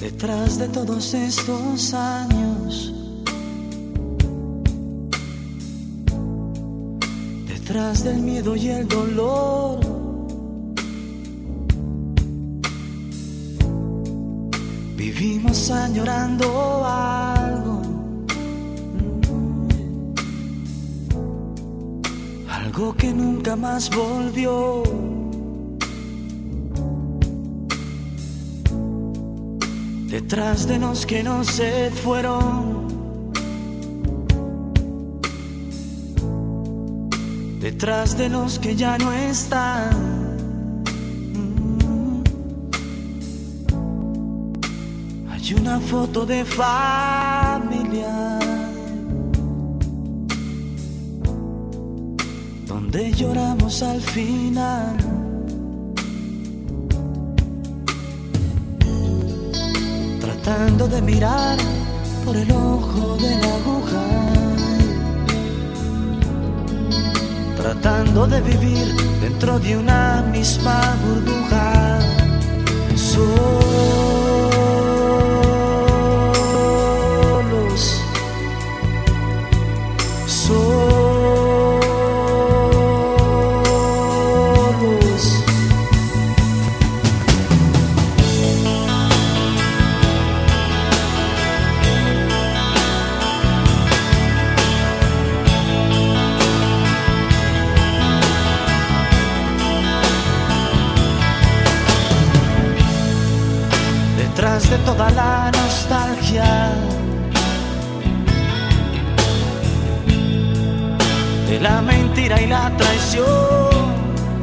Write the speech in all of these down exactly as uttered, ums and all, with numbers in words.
Detrás de todos estos años, detrás del miedo y el dolor, vivimos añorando algo, algo que nunca más volvió. Detrás de los que no se fueron, detrás de los que ya no están, hay una foto de familia donde lloramos al final. Tratando de mirar por el ojo de la aguja, tratando de vivir dentro de una misma burbuja. Solos, solos. Detrás de toda la nostalgia, de la mentira y la traición,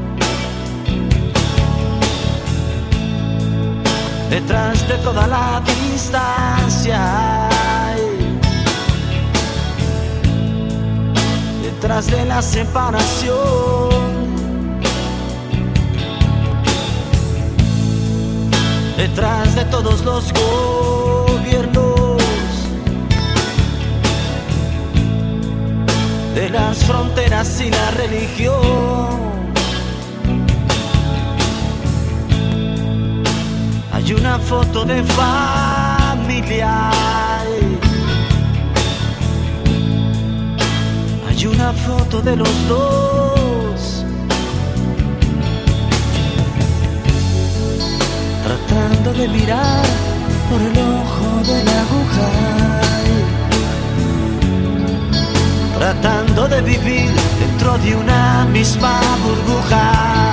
detrás de toda la distancia, detrás de la separación, detrás de todos los gobiernos, de las fronteras y la religión, hay una foto de familia, hay una foto de los dos, tratando de mirar por el ojo de la aguja, tratando de vivir dentro de una misma burbuja.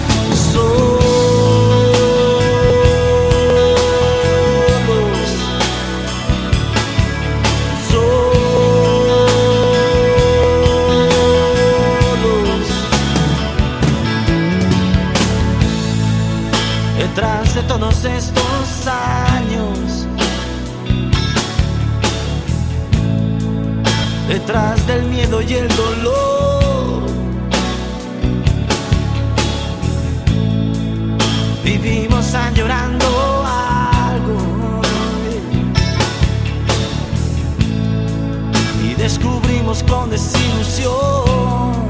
Solos, solos, detrás de todos estos años, detrás del miedo y el dolor, vivimos añorando algo y descubrimos con desilusión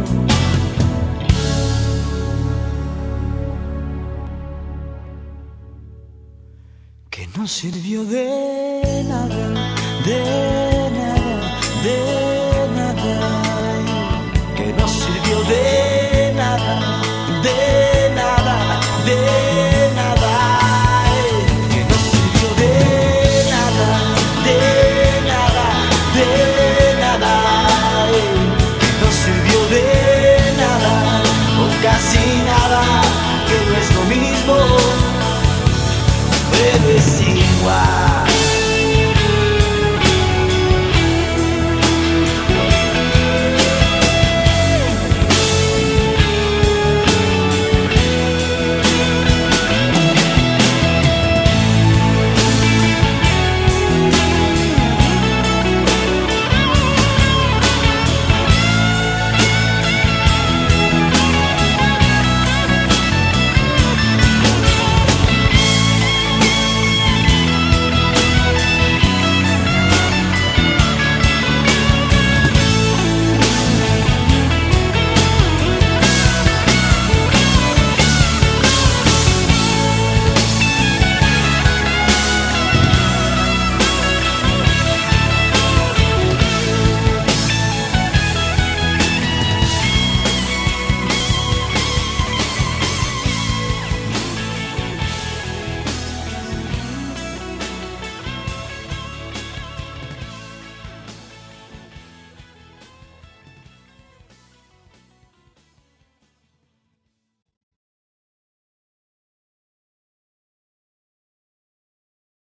que no sirvió de nada, de nada, de nada, que no sirvió de nada, de nada, de nada, que no sirvió de nada, de nada, de nada, que no sirvió de nada, o casi nada, que no es lo mismo, pero es igual.